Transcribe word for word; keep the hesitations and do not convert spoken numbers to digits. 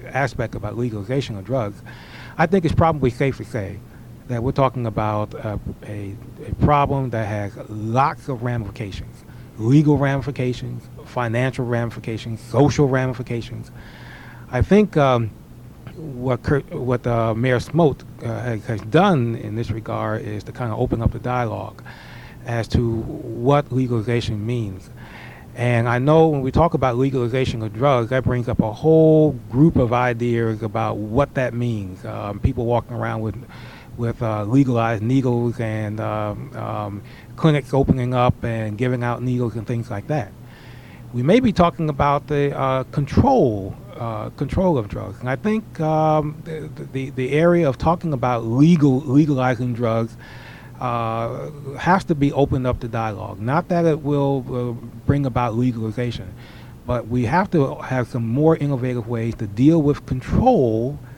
aspect about legalization of drugs, I think it's probably safe to say that we're talking about uh, a, a problem that has lots of ramifications, legal ramifications, financial ramifications, social ramifications. I think um, what Kurt, what uh, Mayor Smoot uh, has, has done in this regard is to kind of open up the dialogue as to what legalization means. And I know when we talk about legalization of drugs, that brings up a whole group of ideas about what that means. Um, people walking around with with uh, legalized needles and um, um, clinics opening up and giving out needles and things like that. We may be talking about the uh, control uh, control of drugs, and I think um, the, the the area of talking about legal legalizing drugs uh, has to be opened up to dialogue. Not that it will uh, bring about legalization, but we have to have some more innovative ways to deal with control